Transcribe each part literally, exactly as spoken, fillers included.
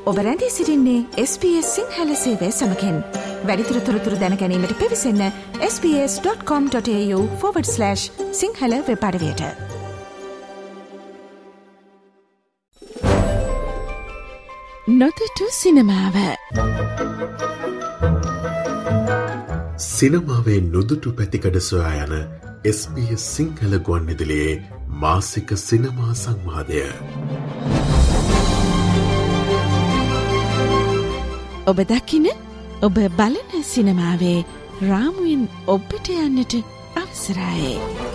ඔබ රැඳී සිටින්නේ එස් බී එස් සිංහල සේවය සමගින්. වැඩිදුර තොරතුරු දැන ගැනීමට පිවිසන්න S B S dot com dot AU forward slash Sinhala web අඩවියට. නොදුටු සිනමාව. සිනමාවේ නොදුටු පැතිකඩ සොයා යන එස් බී එස් සිංහල ගුවන්විදුලියේ මාසික සිනමා සංවාදය. ඔබ දකින ඔබ බලන සිනමාවේ රාමුවෙන් ඔබට යන්නට අවසරයි.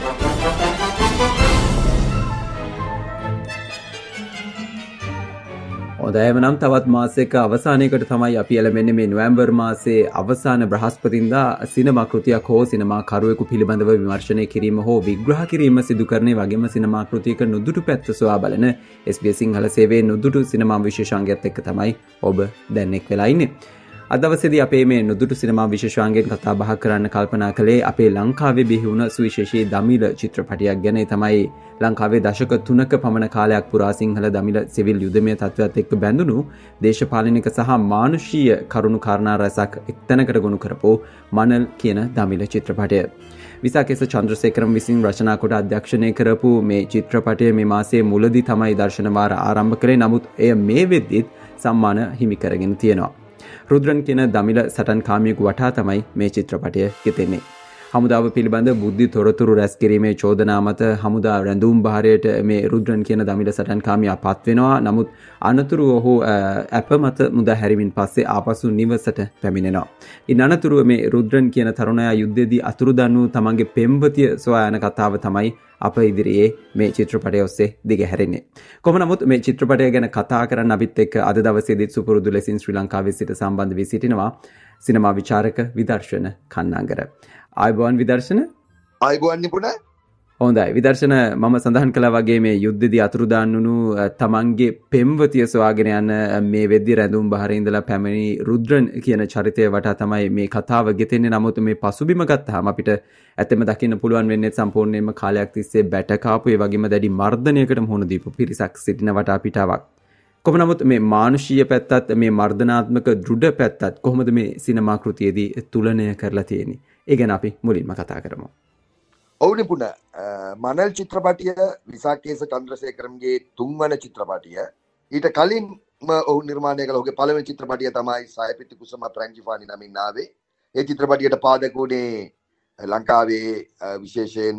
හොඳයිම නම් තවත් මාසයක අවසානයකට තමයි අපි එළඹෙන්නේ මේ නොවැම්බර් මාසයේ අවසාන බ්‍රහස්පතින්දා සිනමා කෘතියක් හෝ සිනමා කරුවෙකු පිළිබඳව විමර්ශනය කිරීම හෝ විග්‍රහ කිරීම සිදු කරන්නේ වගේම සිනමා කෘතියක නුදුටු පැත්ත සොයා බලන එස් බී එස් සිංහල සේවයේ නුදුටු සිනමා විශේෂාංගයත් එක්ක තමයි ඔබ දැන් එක් වෙලා ඉන්නේ. අද දවසේදී අපේ මේ නුදුටු සිනමා විශේෂාංගයෙන් කතා බහ කරන්න කල්පනා කළේ අපේ ලංකාවේ බිහි වුණ සුවිශේෂී දමිළ චිත්‍රපටයක් ගැන. තමයි ලංකාවේ දශක තුනක පමණ කාලයක් පුරා සිංහල දමිළ සිවිල් යුදමය තත්ත්වයක් එක්ක බැඳුණු දේශපාලනික සහ මානුෂීය කරුණු කාරණා රැසක් එක්තැනකට ගොනු කරපු මනල් කියන දමිළ චිත්‍රපටය. විසාකේස චන්ද්‍රසේකරම් විසින් රචනා කොට අධ්‍යක්ෂණය කරපු මේ චිත්‍රපටය මේ මාසයේ මුලදී තමයි දර්ශන වාර ආරම්භ කළේ. නමුත් එය මේ වෙද්දිත් සම්මාන හිමි කරගෙන තියෙනවා. රුද්‍රන් කියන දමිළ සටන් කාමියෙකු වටා තමයි මේ චිත්‍රපටය ගෙතෙන්නේ. හමුදාව පිළිබඳ බුද්ධි තොරතුරු රැස් කිරීමේ චෝදනා මත හමුදා රැඳුම් භාරයට මේ රුද්‍රන් කියන දමිළ සටන් කාමියා පත් වෙනවා. නමුත් අනතුරු ඔහු අප මත මුදා හැරීමෙන් පස්සේ ආපසු නිවසට පැමිණෙනවා. ඉන් අනතුරුව මේ රුද්‍රන් කියන තරුණයා යුද්ධයේදී අතුරුදන් වූ තමන්ගේ පෙම්වතිය සොයා යන කතාව තමයි අප ඉදිරියේ මේ චිත්‍රපටය ඔස්සේ දිගහැරෙන්නේ. කොහොම නමුත් මේ චිත්‍රපටය ගැන කතා කරන්න අපිත් එක්ක අද දවසේදීත් සුපුරුදු ලෙසින් ශ්‍රී ලංකාවේ සිට සම්බන්ධ වී සිටිනවා සිනමා විචාරක විදර්ශන කන්නාංගර. ආයුබෝවන් විදර්ශන. ආයුබෝවන් නිපුණ. හොඳයි විදර්ශන, මම සඳහන් කළා වගේ මේ යුද්ධදී අතුරුදාන් වුණු තමන්ගේ පෙම්වතිය සොයාගෙන යන මේ වෙද්දී රැඳුම් බහරේ ඉඳලා පැමිණි රුද්‍රන් කියන චරිතය වටා තමයි මේ කතාව ගෙතෙන්නේ. නමුත් මේ පසුබිම ගත්තාම අපිට ඇත්තම දකින්න පුළුවන් වෙන්නේ සම්පූර්ණයෙන්ම කාලයක් තිස්සේ බැට කාපු ඒ වගේම දැඩි මර්ධනයකට මුහුණ දීපු පිරිසක් සිටින වටා පිටාවක්. කොහොම නමුත් මේ මානුෂීය පැත්තත් මේ මර්ධනාත්මක දෘಢ පැත්තත් කොහොමද මේ සිනමා කෘතියේදී තුලනය කරලා තියෙන්නේ? ඒ ගැන අපි මුලින්ම කතා කරමු. ඔව් නිපුණ, මනල් චිත්‍රපටිය විසාකේස චන්ද්‍රසේකරම්ගේ තුන්වන චිත්‍රපටිය. ඊට කලින් ඔහු නිර්මාණය කළ ඔහුගේ පළවෙනි චිත්‍රපටිය තමයි සයපිති කුසම ප්‍රංජිෆානි නමින් ආවේ. ඒ චිත්‍රපටියට පාදක වුණේ ලංකාවේ විශේෂයෙන්ම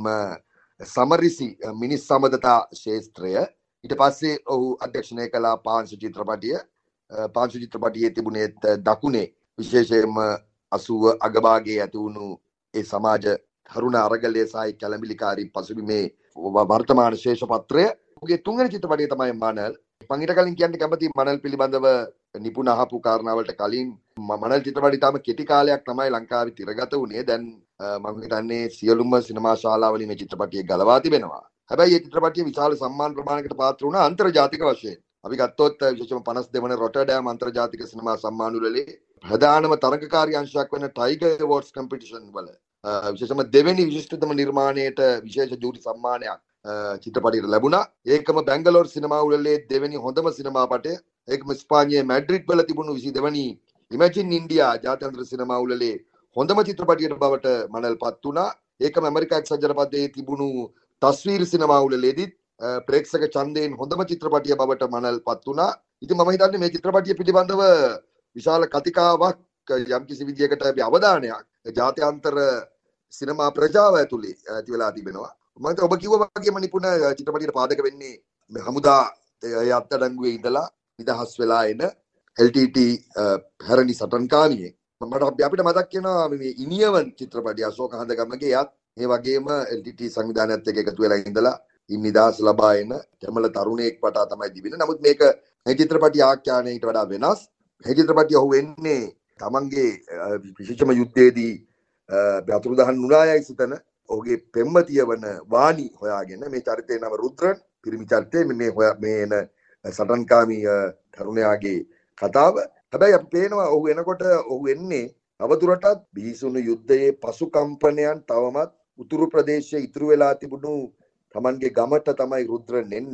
සමරිසි මිනිස් සම්බන්ධතා ශාස්ත්‍රය. ඊට පස්සේ ඔහු අධ්‍යක්ෂණය කළ පාංශු චිත්‍රපටිය. පාංශු චිත්‍රපටියේ තිබුණේ දකුණේ විශේෂයෙන්ම අසූව අගභාගයේ ඇති වුණු ඒ සමාජ කරුණ අරගලයේ සායි කැළඹිලිකාරී පසුබිමේ වර්තමාන ශේෂපත්‍රය. ඔහුගේ තුන්වෙනි චිත්‍රපටිය තමයි මනල්. මම ඊට කලින් කියන්න කැමති මනල් පිළිබඳව නිපුණ අහපු කාරණාවලට කලින් මනල් චිත්‍රපටි තාම කෙටි කාලයක් තමයි ලංකාවේ තිරගත වුණේ. දැන් මම හිතන්නේ සියලුම සිනමා ශාලාවලින් මේ චිත්‍රපටිය ගලවා තිබෙනවා. හැබැයි මේ චිත්‍රපටිය විශාල සම්මාන ප්‍රමාණයකට පාත්‍ර වුණා අන්තර්ජාතික වශයෙන්. අපි ගත්තොත් විශේෂයෙන්ම පනස් දෙවන රොටර්ඩෑම් අන්තර්ජාතික සිනමා සම්මානවලදී ප්‍රධානම තරඟකාරී අංශයක් වන ටයිගර් ඇවෝඩ්ස් කම්පිටිෂන් වල විශේෂයෙන්ම දෙවෙනි විශිෂ්ටතම නිර්මාණයට විශේෂ ජූරි සම්මානයක් චිත්‍රපටියට ලැබුණා. ඒකම බැංගලෝර සිනමා උළෙලේ දෙවෙනි හොඳම සිනමාපටය. ඒකම ස්පාඤ්ඤයේ මැඩ්‍රිඩ් වල තිබුණු විසි දෙවෙනි ඉමේජින් ඉන්දියා ජාත්‍යන්තර සිනමා උළෙලේ හොඳම චිත්‍රපටියට බවට මනල්පත් වුණා. ඒකම ඇමරිකා එක්සත් ජනපදයේ තිබුණු තස්වීර් සිනමා උළෙලේදීත් ප්‍රේක්ෂක ඡන්දයෙන් හොඳම චිත්‍රපටිය බවට මනල්පත් වුණා. ඉතින් මම හිතන්නේ මේ චිත්‍රපටිය පිළිබඳව විශාල කතිකාවක් යම්කිසි විදියකට අපි අවධානයක් ජාත්‍යන්තර සිනමා ප්‍රජාව ඇතුලේ ඇති වෙලා තිබෙනවා. මම හිතන්නේ ඔබ කිව්වා වගේම නිපුණ චිත්‍රපටියට පාදක වෙන්නේ හමුදා අත්අඩංගුවේ ඉඳලා නිදහස් වෙලා එන එල් ටී ටී හැරණි සටන්කාමියෙක්. මට අපිට මතක් වෙනවා මේ ඉනියවන් චිත්‍රපටිය අශෝක හඳගමගේ යත් මේ වගේම එල් ටී ටී සංවිධානයත් එක්ක එකතු වෙලා ඉඳලා ඉන් නිදහස් ලබා එන කැමල තරුණයෙක් වටා තමයි දිවෙන්නේ. නමුත් මේක මේ චිත්‍රපටිය ආඛ්‍යානයට වඩා වෙනස්. මේ චිත්‍රපටිය ඔහු වෙන්නේ තමන්ගේ විශේෂම යුද්ධයේදී අතුරුදහන් වුණායයි සිතන ඔහුගේ පෙම්වතිය වන වාණි හොයාගෙන මේ චරිතේ නම රුද්‍රන් පිරිමි චරිතේ මේ මේ එන සටන්කාමී තරුණයාගේ කතාව. හැබැයි අපි පේනවා ඔහු එනකොට ඔහු එන්නේ අවදුරටත් බිහිසුණු යුද්ධයේ පසු කම්පනයන් තවමත් උතුරු ප්‍රදේශයේ ඉතුරු වෙලා තිබුණු තමන්ගේ ගමට තමයි රුද්‍රන් එන්නේ.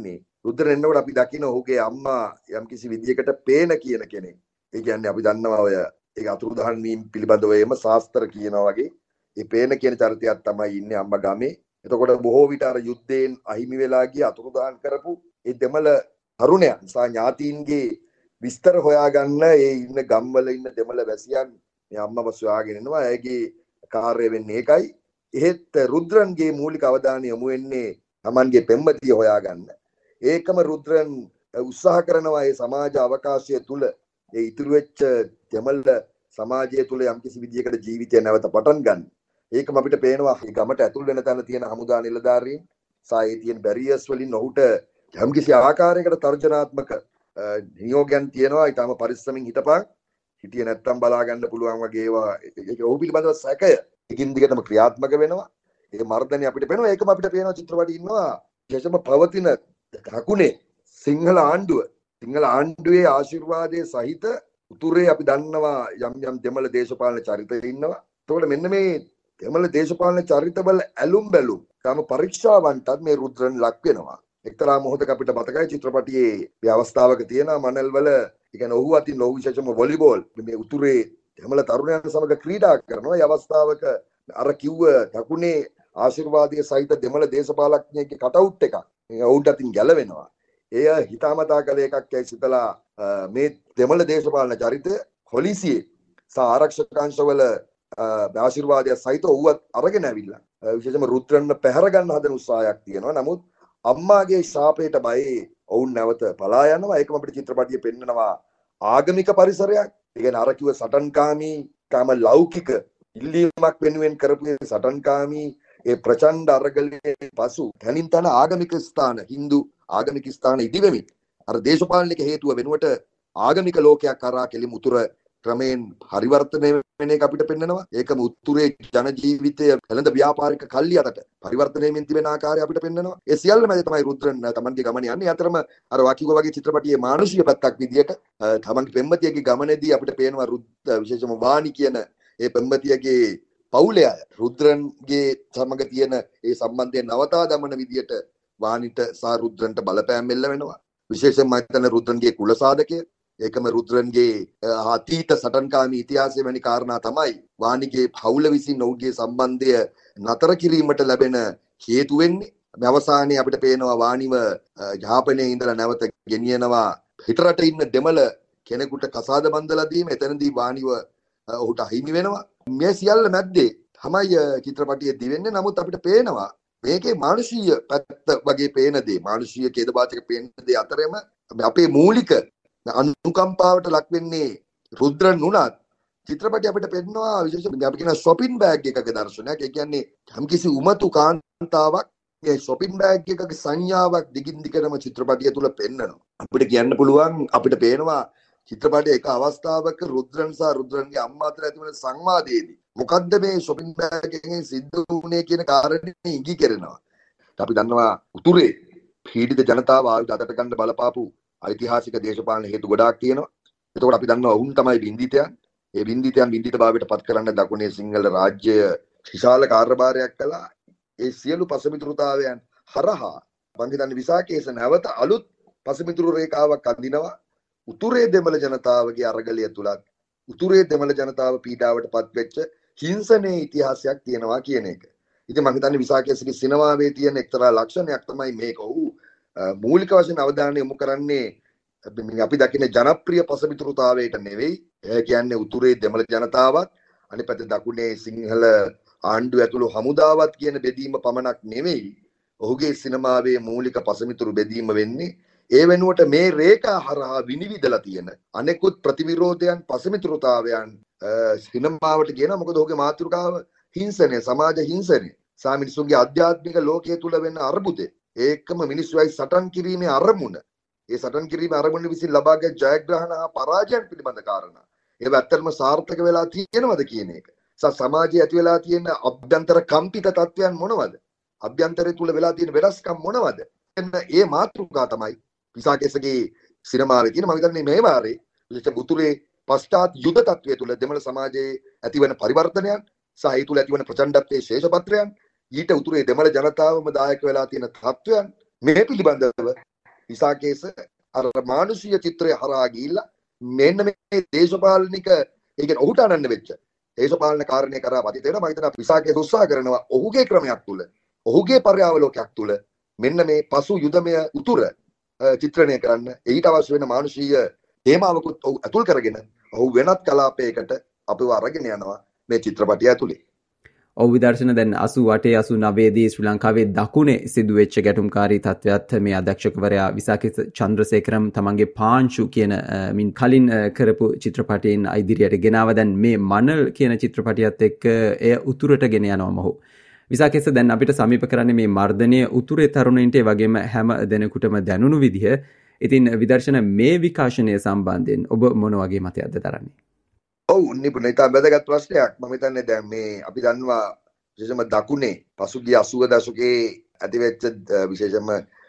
රුද්‍රන් එන්නකොට අපි දකින ඔහුගේ අම්මා යම්කිසි විදියකට පේන කියන කෙනෙක්. ඒ කියන්නේ අපි දන්නවා ඔය ඒක අතුරුදහන් වීම පිළිබඳව එම ශාස්ත්‍ර කියනවා වගේ ඒ පේන කියන චරිතයක් තමයි ඉන්නේ අම්මා ගමේ. එතකොට බොහෝ විට අර යුද්ධයෙන් අහිමි වෙලා ගිය අතුරුදහන් කරපු ඒ දෙමළ තරුණයන් සහ ඥාතීන්ගේ විස්තර හොයාගන්න ඒ ඉන්න ගම්වල ඉන්න දෙමළ වැසියන් මේ අම්මව සොයාගෙන එනවා. ඇයගේ කාර්යය වෙන්නේ ඒකයි. එහෙත් රුද්‍රන්ගේ මූලික අවධානය යොමු වෙන්නේ Tamanගේ පෙම්වතිය හොයාගන්න. ඒකම රුද්‍රන් උත්සාහ කරනවා ඒ සමාජ අවකාශය තුල ඒ ඉතුරු වෙච්ච දෙමළ සමාජය තුල යම්කිසි විදියකට ජීවිතය නැවත පටන් ගන්න. ඒකම අපිට පේනවා මේ ගමට ඇතුල් වෙන තැන තියෙන හමුදා නිලධාරීන් සහ ඒ තියෙන බැරියර්ස් වලින් ඔහුට යම්කිසි ආකාරයකට තර්ජනාත්මක නියෝගයන් තියෙනවා. ඊටම පරිස්සමින් හිටපන්. හිටියේ නැත්තම් බලා ගන්න පුළුවන් වගේ ඒවා ඒක ඔහු පිළිබඳව සැකය එකින් දිගටම ක්‍රියාත්මක වෙනවා. ඒ මර්ධනය අපිට පේනවා. ඒකම අපිට පේනවා චිත්‍රපටයේ ඉන්නවා විශේෂම පවතින දකුණේ සිංහල ආණ්ඩුව සිංහල ආණ්ඩුවේ ආශිර්වාදයේ සහිත උතුරේ අපි දන්නවා යම් යම් දෙමළ දේශපාලන චරිත ඉන්නවා. එතකොට මෙන්න මේ දෙමළ දේශපාලන චරිතවල ඇලුම් බැලුම් තම පරීක්ෂාවන්ටත් මේ රුද්‍රන් ලක් වෙනවා. එක්තරා මොහොතක අපිට මතකයි චිත්‍රපටියේ මේ අවස්ථාවක තියෙනවා මනල් වල ඒ කියන්නේ ඔහු අතින් ඔහු විශේෂම වොලිබෝල් මේ උතුරේ දෙමළ තරුණයන් සමග ක්‍රීඩා කරනවා. ඒ අවස්ථාවක අර කිව්ව දකුණේ ආශිර්වාදයේ සහිත දෙමළ දේශපාලඥයෙක්ගේ කටවුට් එකක් ඔවුන්ට අතින් ගැලවෙනවා. එය හිතාමතා කළ එකක් ඇයි සිතලා මේ දෙමළ දේශපාලන චරිතය පොලිසියේ සහ ආරක්ෂක අංශවල ආශිර්වාදය සහිත ඔව්වත් අරගෙන ඇවිල්ලා විශේෂයෙන්ම රුද්‍රන්ව පැහැර ගන්න හදන උත්සාහයක් තියෙනවා. නමුත් අම්මාගේ ශාපයට බයේ ඔවුන් නැවත පලා යනවා. ඒකම අපිට චිත්‍රපටියේ පෙන්නනවා ආගමික පරිසරයක්. ඒ කියන්නේ අර කිව්ව සටන්කාමී කාම ලෞකික ඉල්ලීමක් වෙනුවෙන් කරපු සටන්කාමී ඒ ප්‍රචණ්ඩ අරගලයේ පසු තනින් තන ආගමික ස්ථාන හින්දු ආගමික ස්ථාන ඉදිවෙමින් අර දේශපාලනික හේතුව වෙනුවට ආගමික ලෝකයක් කරා කෙලිම උතුර ක්‍රමයෙන් පරිවර්තනය වෙන එක අපිට පෙන්නනවා. ඒකම උතුරේ ජන ජීවිතය එළඳ ව්‍යාපාරික කල්ලි අතට පරිවර්තනය වෙමින් තිබෙන ආකාරය අපිට පෙන්නනවා. ඒ සියල්ල මැද තමයි රුද්‍රන් තමන්ගේ ගමන යන්නේ. අතරම අර වාකිව වගේ චිත්‍රපටියේ මානුෂික පැත්තක් විදියට තමන්ගේ පෙම්වතියගේ ගමනේදී අපිට පේනවා රුද්‍ර විශේෂම වාණි කියන ඒ පෙම්වතියගේ පවුලේ අය රුද්‍රන්ගේ සමග තියෙන ඒ සම්බන්ධය නවතා දමන විදියට වාණිට සහ රුද්‍රන්ට බලපෑම් එල්ල වෙනවා. විශේෂයෙන්ම මම හිතන්නේ රුද්‍රන්ගේ කුල සාධකය ඒකම රුද්‍රන්ගේ අතීත සටන්කාමී ඉතිහාසය වැනි කාරණා තමයි වාණිගේ පවුල විසින් ඔහුගේ සම්බන්ධය නතර කිරීමට ලැබෙන හේතු වෙන්නේ. අවසානයේ අපිට පේනවා වාණිව ජාපනයේ ඉඳලා නැවත ගෙනියනවා පිටරට ඉන්න දෙමළ කෙනෙකුට කසාද බන්දලා දීම. එතනදී වාණිව ඔහුට අහිමි වෙනවා. මේ සියල්ල මැද්දේ තමයි චිත්‍රපටියේ දිවෙන්නේ. නමුත් අපිට පේනවා මේකේ මානුෂීය පැත්ත වගේ පේන දේ මානුෂීය ඛේදවාචක පේන දේ අතරෙම අපේ මූලික අනුකම්පාවට ලක් වෙන්නේ රුද්‍රන් නුණත් චිත්‍රපටය අපිට පෙන්නනවා විශේෂයෙන් අපි කියන shopping bag එකක දර්ශනයක්. ඒ කියන්නේ යම්කිසි උමතු කාන්තාවක් ඒ shopping bag එකක සංඥාවක් දිගින් දිගටම චිත්‍රපටිය තුල පෙන්නනවා. අපිට කියන්න පුළුවන් අපිට පේනවා චිත්‍රපටයේ එක අවස්ථාවක රුද්‍රන් සහ රුද්‍රන්ගේ අම්මා අතර ඇති වෙන සංවාදයේදී මොකද්ද මේ shopping bag එකෙන් සිද්ධ වුනේ කියන කාරණේ ඉඟි කරනවා. අපි දන්නවා උතුරේ පීඩිත ජනතාව ආයුධ අතට ගන්න බලපාපු ඓතිහාසික දේශපාලන හේතු ගොඩාක් තියෙනවා. එතකොට අපි දන්නවා ඔවුන් තමයි බින්දිතයන්. ඒ බින්දිතයන් බින්දිත භාවයට පත් කරන්න දකුණේ සිංහල රාජ්‍ය විශාල කාර්යභාරයක් කළා. ඒ සියලු පසමිතුරුතාවයන් හරහා බංගිතන්නේ විසාකේස නැවත අලුත් පසමිතුරු රේඛාවක් අඳිනවා. උතුරේ දෙමළ ජනතාවගේ අරගලය තුලත් උතුරේ දෙමළ ජනතාව පීඩාවට පත් වෙච්ච හිංසනයේ ඉතිහාසයක් තියෙනවා කියන එක. ඉතින් මම හිතන්නේ විසාකේසගේ සිනමාවේ තියෙන එක්තරා ලක්ෂණයක් තමයි මේක. ඔහු මූලික වශයෙන් අවධානය යොමු කරන්නේ අපි දකින ජනප්‍රිය පසමිතුරුතාවයට නෙවෙයි. ඒ කියන්නේ උතුරේ දෙමළ ජනතාවත් අනිත් පැත්තේ දකුණේ සිංහල ආණ්ඩුව ඇතුළු හමුදාවත් කියන බෙදීම පමණක් නෙවෙයි. ඔහුගේ සිනමාවේ මූලික පසමිතුරු බෙදීම වෙන්නේ ඒ වෙනුවට මේ රේඛා හරහා විනිවිදලා තියෙන අනෙකුත් ප්‍රතිවිරෝධයන් පසමිතුරුතාවයන් සිනමාවට කියනවා. මොකද ඔහුගේ මාතෘකාව හිංසනය, සමාජ හිංසනය, සා මිනිසුන්ගේ ආධ්‍යාත්මික ලෝකයේ තුල වෙන අර්බුදය. ඒකම මිනිස්සුයි සටන් කිරීමේ අරමුණ. ඒ සටන් කිරීමේ අරමුණ විසින් ලබාගත් ජයග්‍රහණ හා පරාජයන් පිළිබඳ කාරණා. ඒව ඇත්තටම සාර්ථක වෙලා තියෙනවද කියන එක. සමාජයේ ඇති වෙලා තියෙන අභ්‍යන්තර කම්පිත තත්වයන් මොනවද? අභ්‍යන්තරය තුල වෙලා තියෙන වෙනස්කම් මොනවද? එන්න ඒ මාතෘකා තමයි විසාකේසගේ සිනමාවේ තියෙන. මම හිතන්නේ මේ වාරේ විශේෂ උතුරේ පශ්චාත් යුද තත්වයේ තුල දෙමළ සමාජයේ ඇතිවන පරිවර්තනයන් සහ ඒ තුල ඇතිවන ප්‍රචණ්ඩත්වයේ ශේෂපත්‍රයන් ඊට උතුරේ දෙමළ ජනතාවම දායක වෙලා තියෙන තත්වයන් මේ පිළිබඳව විසාකේස අර මානුෂීය චිත්‍රය හරහා ගිහිල්ලා මෙන්න මේ දේශපාලනික ඒ කියන්නේ ඔහුට අනන්න වෙච්ච දේශපාලන කාරණේ කරා වදිත වෙනවා. මම හිතනවා විසාකේස උත්සාහ කරනවා ඔහුගේ ක්‍රමයක් තුල ඔහුගේ පර්යාවලෝකයක් තුල මෙන්න මේ පසු යුදමය උතුර චිත්‍රණය කරන්න ඊට අවශ්‍ය වෙන මානුෂීය තේමාවකුත් ඔහු අතුල් කරගෙන ඔහු වෙනත් කලාපයකට අපිව අරගෙන යනවා මේ චිත්‍රපටය ඇතුලේ. ඔව් විදර්ශන දැන් අසූඅටේ අසූනවයේ දී ශ්‍රී ලංකාවේ දකුණේ සිදුවෙච්ච ගැටුම්කාරී තත්ත්වයක් මේ අධ්‍යක්ෂකවරයා විසාකේස චන්ද්‍රසේකරම් තමන්ගේ පාංචු කියන මින් කලින් කරපු චිත්‍රපටයෙන් ඉදිරියට ගෙනාව. දැන් මේ මනල් කියන චිත්‍රපටියත් එක්ක එය උතුරට ගෙන යනවා මොහු. විසාකේස දැන් අපිට සමීප කරන්නේ මේ මර්ධනය උතුරේ තරුණයින්ට වගේම හැම දෙනෙකුටම දැනුණු විදිහ. ඉතින් විදර්ශන මේ විකාශනය සම්බන්ධයෙන් ඔබ මොන වගේ මතයක්ද දරන්නේ? ඔව් නිපුණ ඉතා වැදගත් ප්‍රශ්නයක්. මම හිතන්නේ දැන් මේ අපි දන්නවා විශේෂම දකුණේ පසුගිය අසූව දශකයේ ඇතිවෙච්ච විශේෂම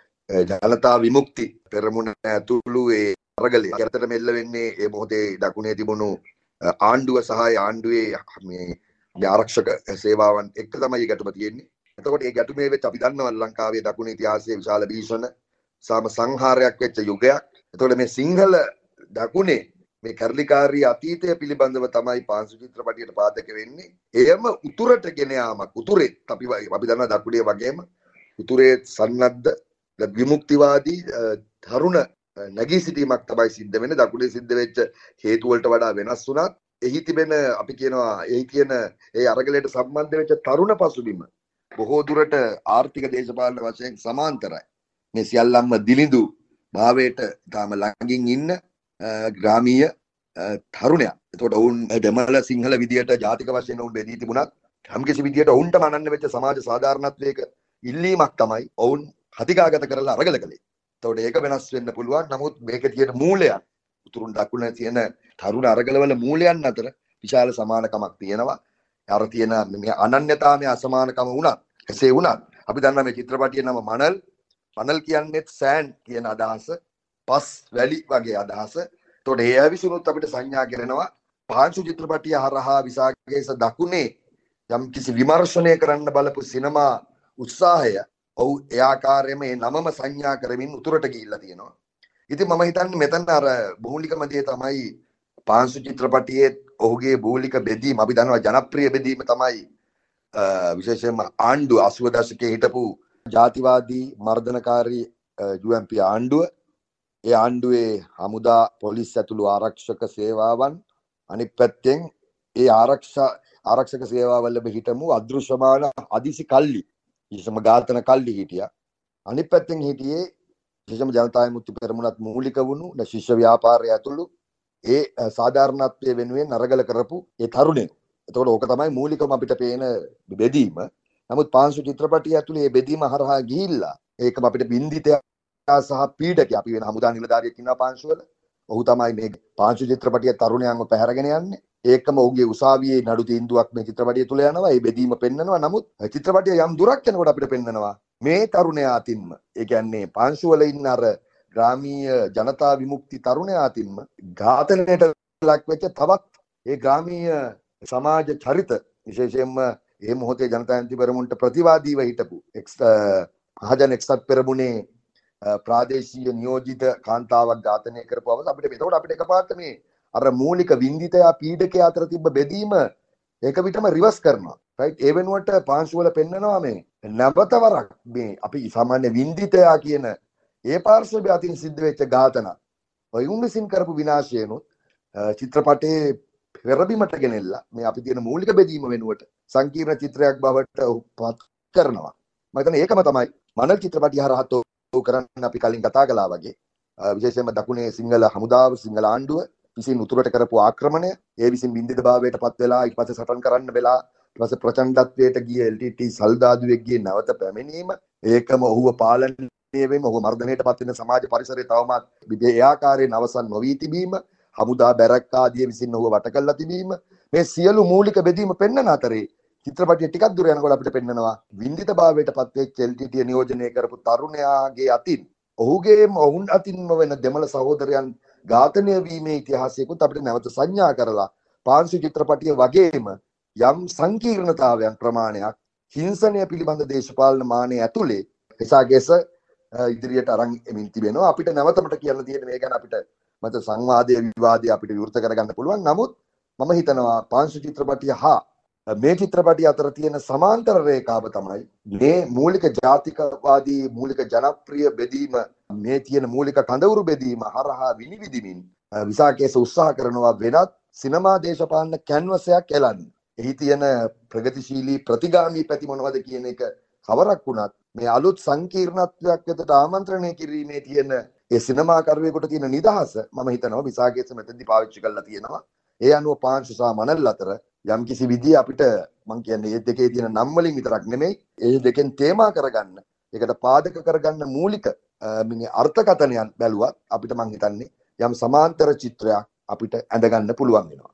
ජනතා විමුක්ති පෙරමුණ ඇතුළු ඒ අරගලය යටතට මෙල්ල වෙන්නේ ඒ මොහොතේ දකුණේ තිබුණු ආණ්ඩුව සහ ආණ්ඩුවේ මේ මේ ආරක්ෂක සේවාවන් එක්ක තමයි ගැටුම තියෙන්නේ. එතකොට ඒ ගැටුමේ වෙච්ච අපි දන්නවා ලංකාවේ දකුණේ ඉතිහාසයේ විශාල භීෂණ සාම සංහාරයක් වෙච්ච යුගයක්. එතකොට මේ සිංහල දකුණේ මේ කර්ලිකාරී අතීතය පිළිබඳව තමයි පාංශු චිත්‍රපටියට පාදක වෙන්නේ. එයම උතුරට ගෙන යාමක්. උතුරේ අපි අපි දන්නා දකුණේ වගේම උතුරේ සන්නද්ධ විමුක්තිවාදී තරුණ නැගී සිටීමක් තමයි සිද්ධ වෙන්නේ. දකුණේ සිද්ධ වෙච්ච හේතු වලට වඩා වෙනස් වුණත් එහි තිබෙන අපි කියනවා එහි කියන ඒ අරගලයට සම්බන්ධ වෙච්ච තරුණ පසුබිම බොහෝ දුරට ආර්ථික දේශපාලන වශයෙන් සමාන්තරයි. මේ සියල්ලම දිලිඳු භාවයට තාම ළඟින් ඉන්න ග්‍රාමීය තරුණයා. එතකොට ඔවුන් දෙමළ සිංහල විදියට ජාතික වශයෙන් ඔවුන් බෙදී තිබුණත් හැමකිසි විදියට ඔවුන්ට මනන්න වෙච්ච සමාජ සාධාරණත්වයක ඉල්ලීමක් තමයි ඔවුන් හතිකාගත කරලා අරගල කළේ. එතකොට ඒක වෙනස් වෙන්න පුළුවන්. නමුත් මේකේ තියෙන මූලයන් උතුරුන් දකුණ තියෙන තරුණ අරගලවල මූලයන් අතර විශාල සමානකමක් තියෙනවා. අර තියෙන මේ අනන්‍යතාවයේ අසමානකම වුණත් එසේ වුණත් අපි දන්නා මේ චිත්‍රපටියේ නම මනල්. මනල් කියන්නේ සෑන්ඩ් කියන අදහස. පස් වැලි වගේ අදහස. එතකොට ඒ අවිසුනුත් අපිට සංඥා කරනවා පාංශු චිත්‍රපටිය හරහා විසාකේස දකුණේ යම් කිසි විමර්ශනය කරන්න බලපු සිනමා උත්සාහය ඔව් ඒ ආකාරයෙන්ම මේ නමම සංඥා කරමින් උතුරට ගිහිල්ලා තියෙනවා. ඉතින් මම හිතන්නේ මෙතන අර මූලිකම දේ තමයි පාංශු චිත්‍රපටියේ ඔහුගේ මූලික බෙදීම. අපි දන්නවා ජනප්‍රිය බෙදීම තමයි විශේෂයෙන්ම ආණ්ඩුව අසූව දශකයේ හිටපු ජාතිවාදී මර්ධනකාරී යූ එම් පී ආණ්ඩුව. ඒ ආණ්ඩුවේ හමුදා පොලිස් ඇතුළු ආරක්ෂක සේවාවන් අනිත් පැත්තෙන් ඒ ආරක්ෂා ආරක්ෂක සේවාවල හිටමු අදෘශ්‍යමාන අදිසි කල්ලි විශේෂම ඝාතන කල්ලි හිටියා. අනිත් පැත්තෙන් හිටියේ විශේෂම ජනතා විමුක්ති පෙරමුණත් මූලික වුණු ශිෂ්‍ය ව්‍යාපාරය ඇතුළු ඒ සාධාරණත්වයේ වෙනුවෙන් අරගල කරපු ඒ තරුණයෝ. එතකොට ඕක තමයි මූලිකම අපිට පේන බෙදීම. නමුත් පාංශු චිත්‍රපටිය ඇතුළේ මේ බෙදීම හරහා ගිහිල්ලා ඒකම අපිට බින්දිතය සහ පීඩකය අපි වෙන හමුදා නිලධාරියෙක් ඉන්නවා පාංශු වල. ඔහු තමයි මේ පාංශු චිත්‍රපටිය තරුණයන්ව පැහැරගෙන යන්නේ. ඒකම ඔහුගේ උසාවියේ නඩු තීන්දුවක් මේ චිත්‍රපටිය තුල යනවා. ඒ බෙදීම පෙන්නනවා. නමුත් චිත්‍රපටිය යම් දුරක් යනකොට අපිට පෙන්නනවා මේ තරුණයා අතින්ම ඒ කියන්නේ පාංශු වල ඉන්න අර ග්‍රාමීය ජනතා විමුක්ති තරුණයා අතින්ම ඝාතනයට ලක් වෙච්ච තවත් ඒ ග්‍රාමීය සමාජ චරිත විශේෂයෙන්ම මේ මොහොතේ ජනතා විමුක්ති පෙරමුණට ප්‍රතිවාදීව හිටපු මහජන එක්සත් පෙරමුණේ ප්‍රාදේශීය නියෝජිත කාන්තාවක් ඝාතනය කරපු අවස්ථාව අපිට එතකොට අපිට එකපාරට මේ අර මූලික වින්දිතයා පීඩකයා අතර තිබ්බ බෙදීම ඒක විතරම රිවර්ස් කරනවා. රයිට් ඒ වෙනුවට පාංශු වල පෙන්නනවා මේ නැවතවරක් මේ අපි සාමාන්‍ය වින්දිතයා කියන ඒ පාර්ශවය අතින් සිද්ධ වෙච්ච ඝාතන ඔයුන් විසින් කරපු විනාශයනොත් චිත්‍රපටයේ පෙරබිමට ගෙනෙල්ලා මේ අපි තියෙන මූලික බෙදීම වෙනුවට සංකීර්ණ චිත්‍රයක් බවට පත් කරනවා. මම හිතන්නේ ඒකම තමයි මනල් චිත්‍රපටිය හරහා කරන්න අපි කලින් කතා කළා වගේ විශේෂයෙන්ම දකුණේ සිංහල හමුදාව සිංහල ආණ්ඩුව විසින් උතුරට කරපු ආක්‍රමණය ඒ විසින් බින්දිත භාවයට පත් වෙලා ඊට පස්සේ සටන් කරන්න වෙලා ඊට පස්සේ ප්‍රචණ්ඩත්වයට ගිය එල් ටී ටී සල්දාදුවෙක්ගේ නැවත පැමිණීම ඒකම ඔහුව පාලනය වෙමින් ඔහුව මර්ධනයට පත් වෙන සමාජ පරිසරය තවමත් ඒ ආකාරයෙන් අවසන් නොවී තිබීම හමුදා බැරක් ආදිය විසින් ඔහුව වට කරලා තිබීම මේ සියලු මූලික බෙදීම පෙන්වන අතරේ චිත්‍රපටිය ටිකක් දුර යනකොට අපිට පෙන්නනවා වින්දිත භාවයට පත් වෙච්ච එල් ටී ටී නියෝජනය කරපු තරුණයාගේ අතින් ඔහුගේම ඔවුන් අතින්ම වෙන දෙමළ සහෝදරයන් ඝාතනය වීමේ ඉතිහාසයකුත් අපිට නැවත සංඥා කරලා පාංශු චිත්‍රපටිය වගේම යම් සංකීර්ණතාවයන් ප්‍රමාණයක් හිංසනය පිළිබඳ දේශපාලන මානය ඇතුලේ විසාකේස ඉදිරියට අරන් එමින් තිබෙනවා. අපිට නැවතමට කියන්න තියෙන මේ ගැන අපිට මත සංවාදයේ විවාදය අපිට විවෘත කරගන්න පුළුවන්. නමුත් මම හිතනවා පාංශු චිත්‍රපටිය හා මේ චිත්‍රපටිය අතර තියෙන සමාන්තර රේඛාව තමයි මේ මූලික ජාතිකවාදී මූලික ජනප්‍රිය බෙදීම මේ තියෙන මූලික කඳවුරු බෙදීම හරහා විනිවිදිමින් විසාකේස උත්සාහ කරනවා වෙනත් සිනමා දේශපාලන කැන්වසයක් එලන්න. එහි තියෙන ප්‍රගතිශීලී ප්‍රතිගාමී පැති මොනවද කියන එක කවරක් වුණත් මේ අලුත් සංකීර්ණත්වයක් වෙතට ආමන්ත්‍රණය කිරීමේ තියෙන ඒ සිනමාකරුවෙකුට තියෙන නිදහස මම හිතනවා විසාකේස මෙතෙන්දී පාවිච්චි කරලා තියෙනවා. ඒ අනුව පාංශු සහ මනල් අතර යම් කිසි විදිය අපිට මම කියන්නේ මේ දෙකේ තියෙන නම් වලින් විතරක් නෙමෙයි ඒ දෙකෙන් තේමා කරගන්න ඒකට පාදක කරගන්න මූලික මේ අර්ථකථනයන් බැලුවත් අපිට මම හිතන්නේ යම් සමාන්තර චිත්‍රයක් අපිට ඇඳගන්න පුළුවන් වෙනවා.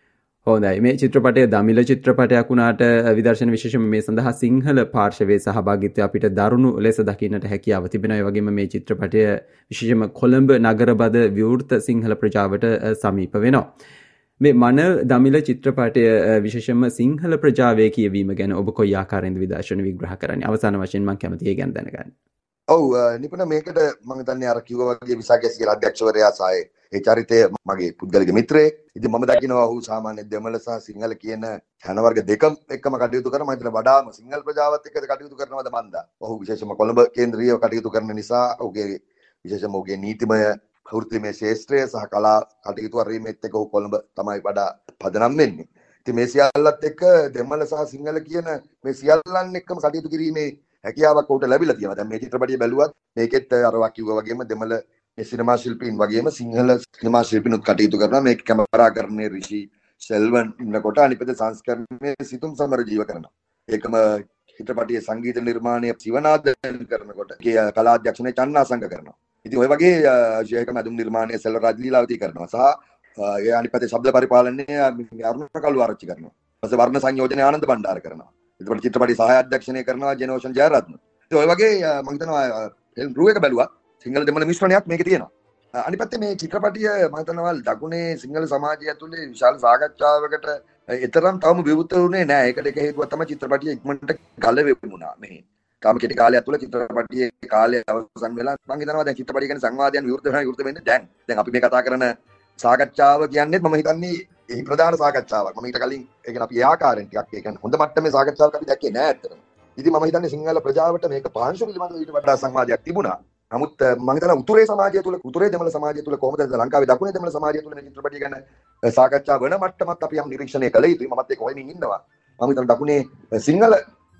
හොඳයි මේ චිත්‍රපටය දමිළ චිත්‍රපටයක් වුණාට විදර්ශන විශේෂම මේ සඳහා සිංහල පාර්ශවයේ සහභාගීත්වය අපිට දරුණු ලෙස දකින්නට හැකියාව තිබෙනවා. ඒ වගේම මේ චිත්‍රපටය විශේෂම කොළඹ නගරබද විවෘත සිංහල ප්‍රජාවට සමීප වෙනවා. මේ මනල් දමිළ චිත්‍රපටය විශේෂම සිංහල ප්‍රජාවේ කියවීම ගැන ඔබ කොයි ආකාරයෙන්ද විදර්ශන විග්‍රහ කරන්නේ? අවසාන වශයෙන් මම කැමතියි ගැන දැනගන්න. ඔව් නිපුණ මේකට මම හිතන්නේ අර කිව්වා වගේ විසාකේස් කියලා අධ්‍යක්ෂවරයා සායේ ඒ චරිතය මගේ පුද්ගලික මිත්‍රයෙක්. ඉතින් මම දකිනවා ඔහු සාමාන්‍ය දෙමළ සහ සිංහල කියන ජන වර්ග දෙකම එක්කම කටයුතු කරන මම හිතන වඩාම සිංහල ප්‍රජාවත් එක්ක කටයුතු කරනවද මන්දා. ඔහු විශේෂම කොළඹ කේන්ද්‍රීයව කටයුතු කරන නිසා ඔහුගේ විශේෂම ඔහුගේ නීතිමය වෘත්තීමය ශාස්ත්‍රය සහ කලා කටයුතු වරීමෙත් එක්ක ඔහු කොළඹ තමයි වඩා පදනම් වෙන්නේ. ඉතින් මේ සියල්ලත් එක්ක දෙමළ සහ සිංහල කියන මේ සියල්ලන් එක්කම කටයුතු කිරීමේ හැකියාවක් ඔහුට ලැබිලා තියෙනවා. දැන් මේ චිත්‍රපටිය බැලුවත් මේකෙත් අර වාකියුවා වගේම දෙමළ මේ සිනමා ශිල්පීන් වගේම සිංහල සිනමා ශිල්පීනුත් කටයුතු කරනවා. මේක කැමරාකරණයේ රිෂි සෙල්වන් ඉන්නකොට අනිපද සංස්කරණයේ සිතුම් සමර ජීව කරනවා. ඒකම චිත්‍රපටියේ සංගීත නිර්මාණය සිවනාදන කරනකොට කලා අධ්‍යක්ෂණය චන්නාසංග කරනවා. ඉතින් ඔය වගේ ශේඛ මැදුම් නිර්මාණය සෙල්වරාජ් ලීලාවතී කරනවා. සහ ඒ අනිපද ශබ්ද පරිපාලනය අරුණ කළු ආරච්චි කරනවා. ඊපස්සේ වර්ණ සංයෝජනය ආනන්ද බණ්ඩාර කරනවා. ඊට චිත්‍රපටි සහාය අධ්‍යක්ෂණය කරනවා ජනෝෂන් ජයරත්න. ඉතින් ඔය වගේ මම හිතනවා ෆිල්ම් ක්‍රූ එක බැලුවා සිංහල දෙමළ මිශ්‍රණයක් මේකේ තියෙනවා. අනිත් පැත්තේ මේ චිත්‍රපටිය මම හිතනවා දකුණේ සිංහල සමාජය ඇතුලේ විශාල සාකච්ඡාවකට ඊතරම් තවම විවෘත වුණේ නැහැ. ඒකට එක හේතුවක් තමයි චිත්‍රපටිය ඉක්මනට ගලවෙමුණා. මේ තාම කෙටි කාලයක් තුළ චිත්‍රපටියේ කාලය අවසන් වෙලා මම හිතනවා දැන් චිත්‍රපටිය ගැන සංවාදයන් විවෘත වෙනවා විවෘත වෙන්නේ දැන්. දැන් අපි මේ කතා කරන සාකච්ඡාව කියන්නේ මම හිතන්නේ එහි ප්‍රධාන සාකච්ඡාවක්. මම ඊට කලින් ඒ කියන්නේ අපි ඒ ආකාරයෙන් ටිකක් ඒ කියන්නේ හොඳ මට්ටමේ සාකච්ඡාවක් අපි දැක්කේ නෑ ඇත්තටම. ඉතින් මම හිතන්නේ සිංහල ප්‍රජාවට මේක පාංශු පිළිබඳව ඊට වඩා සංවාදයක් තිබුණා. නමුත් මම හිතනවා උතුරේ සමාජය තුළ උතුරේ දෙමළ සමාජය තුළ කොහොමද ලංකාවේ දකුණේ දෙමළ සමාජය තුළ මේ චිත්‍රපටිය ගැන සාකච්ඡා වෙන මට්ටමත් අපි යම් නිරීක්ෂණය කළ යුතුයි. මමත් ඒක හොයමින් ඉන්නවා. මම හිතනවා දකුණේ සිංහල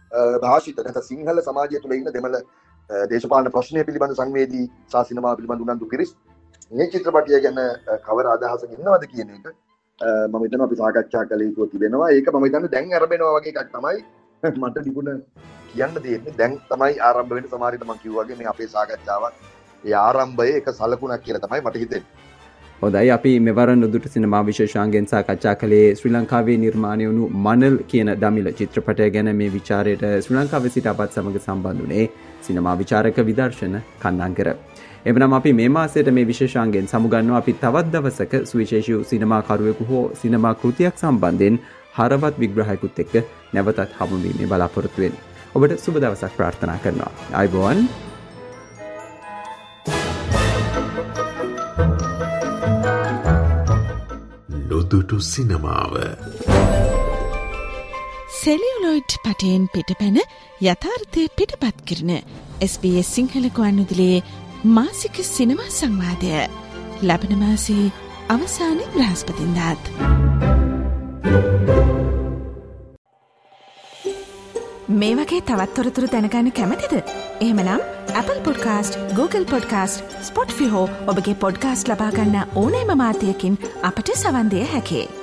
භාෂිත නැත්නම් සිංහල සමාජය තුළ ඉන්න දෙමළ දේශපාලන ප්‍රශ්නය පිළිබඳ සංවේදී සහ සිනමාව පිළිබඳ උනන්දු පිරිස් මේ චිත්‍රපටිය ගැන කවර අදහසක් ඉන්නවද කියන එක මම හිතනවා අපි සාකච්ඡා කළ යුතු තිබෙනවා. ඒක මම හිතන්නේ දැන් ආරම්භ වගේ එකක් තමයි මට නිකුණ කියන්න තියෙන්නේ. දැන් තමයි ආරම්භ වෙන්නේ. සමහරවිට මම කිව්වා වගේ මේ අපේ සාකච්ඡාවත් ඒ ආරම්භයේ එක සලකුණක් කියලා තමයි මට හිතෙන්නේ. හොඳයි අපි මෙවර නුදුට සිනමා විශේෂාංගයෙන් සාකච්ඡා කළේ ශ්‍රී ලංකාවේ නිර්මාණය වුණු මනල් කියන දමිළ චිත්‍රපටය ගැන. මේ විචාරයට ශ්‍රී ලංකාවේ සිට අපත් සමග සම්බන්ධ වුණේ සිනමා විචාරක විදර්ශන කන්නංකර. එබනම් අපි මේ මාසයට මේ විශේෂාංගයෙන් සමුගන්නවා. අපි තවත් දවසක සුවිශේෂී සිනමාකරුවෙකු හෝ සිනමා කෘතියක් සම්බන්ධයෙන් හරවත් විග්‍රහයකුත් එක්ක නැවතත් හමුවීමේ බලාපොරොත්තු වෙන්නේ. ඔබට සුබ දවසක් ප්‍රාර්ථනා කරනවා. ආයුබෝවන්. නොදුටු සිනමාව සෙලියුලොයිඩ් පටයෙන් පිටපැන යථාර්ථය පිටපත් කරන එස් බී එස් සිංහල ගුවන්විදුලියේ මාසික සිනමා සංවාදය ලබන මාසේ අවසාන බ්‍රහස්පතින්දාත්. මේ වගේ තවත් තොරතුරු දැනගන්න කැමතිද? එහෙමනම් Apple Podcast, Google Podcast, Spotify හෝ ඔබගේ පොඩ්කාස්ට් ලබා ගන්න ඕනෑම මාධ්‍යයකින් අපට සවන් දිය හැකියි.